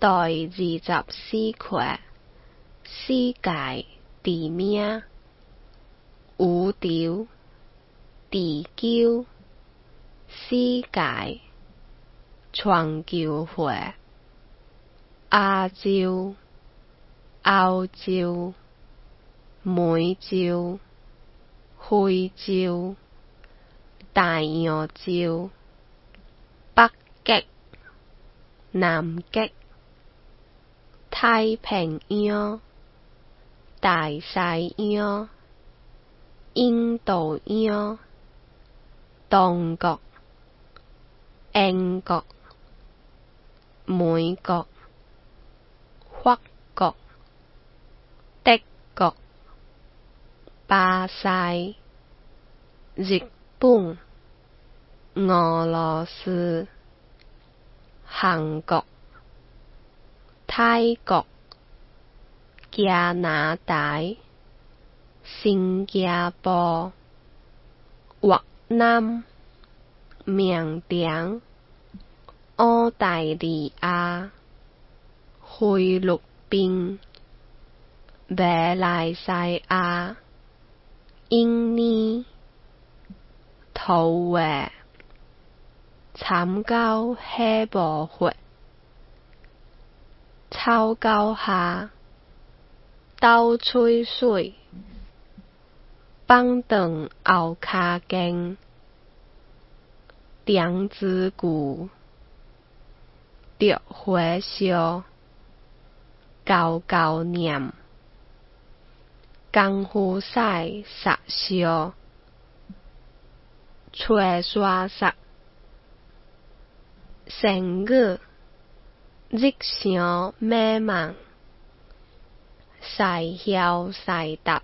第24課世界地名宇宙地球世界全球化亞洲歐洲美洲非洲大洋洲北極南極太平洋大西洋印度洋東國英國美國法國德國巴西日本俄羅斯韓國泰國加拿大新加坡越南緬甸澳大利亞菲律賓馬來西亞印尼土耳參考下部分草稿下倒吹水放長後腳跟釘子句著花燒高高念功夫賽殺燒吹沙殺成語日常美夢使曉使達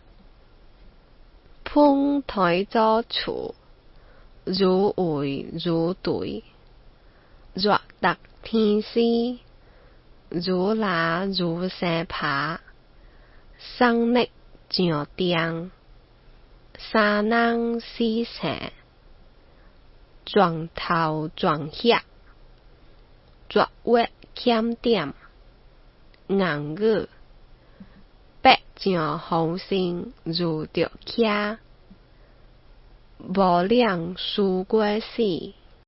歕推做厝如圍如對熱觸天時如拉如生拍送力上電三人四成撞頭撞額絕挖欠點硬語白將風聲如著徛無兩輸過死